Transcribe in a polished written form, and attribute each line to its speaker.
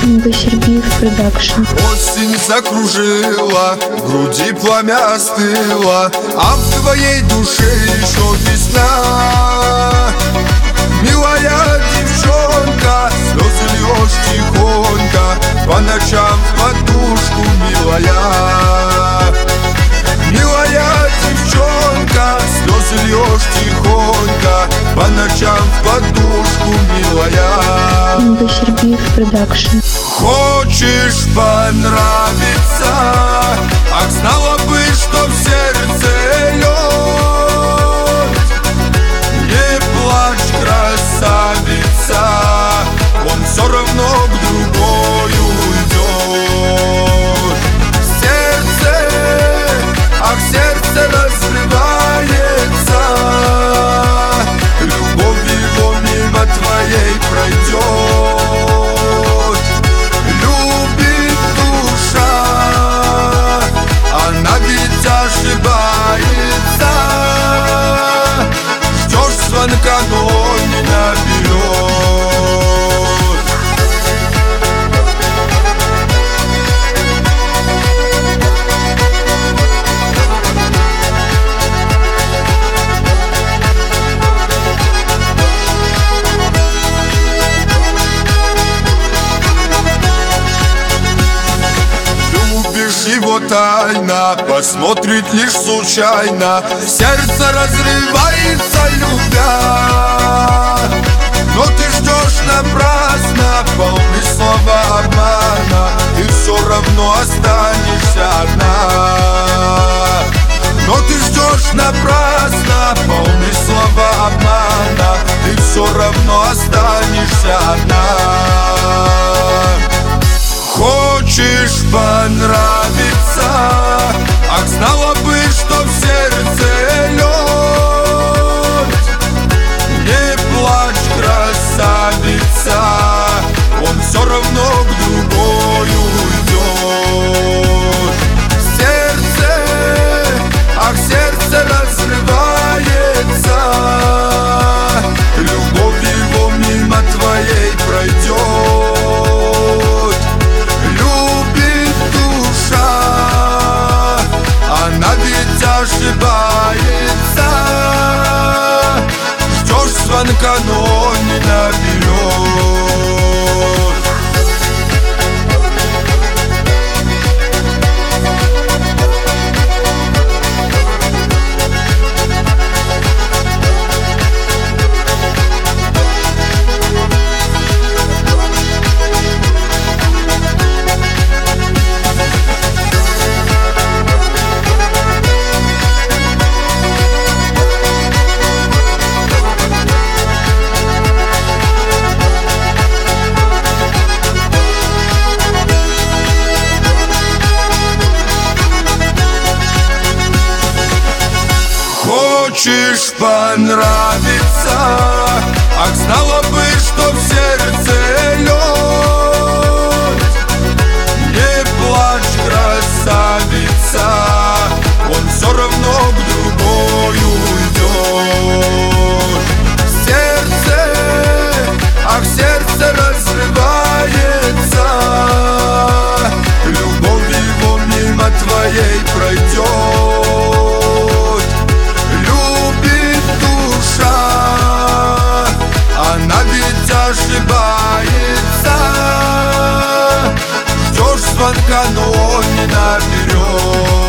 Speaker 1: Баширбиев продакшн.
Speaker 2: Осень закружила, в груди пламя остыло, а в твоей душе еще весна. Милая девчонка, слезы льешь тихонько, по ночам в подушку, милая. Милая девчонка, слезы льешь тихонько, по ночам в подушку, милая.
Speaker 1: Баширбиев продакшн.
Speaker 2: Хочешь понравиться, ах, знала бы, что в сердце лед. Не плачь, красавица, он все равно к другой уйдет. Сердце, ах, сердце разрывается, любовь его мимо твоей пройдет. Ошибается, ждешь звонка, но не наберет. Его тайна посмотрит лишь случайно, сердце разрывается, любя. Но ты ждешь напрасно, полны слова обмана, ты все равно останешься одна. Но ты ждешь напрасно, полны слова обмана, ты все равно останешься одна. Хочешь понравиться, ах, знала бы, что в сердце лед. Не плачь, красавица, он все равно к другой уйдет. Сердце, ах, сердце разрывается, любовь его мимо твоей пройдет. Она ведь ошибается, ждешь звонка, но не наберет. Хочешь понравиться, ах, знала бы, что в сердце лед. Не плачь, красавица, он все равно к другой уйдет. Сердце, ах, сердце разрывается, любовь его мимо твоей пройдет. Она ведь ошибается, ждешь звонка, но не наберет.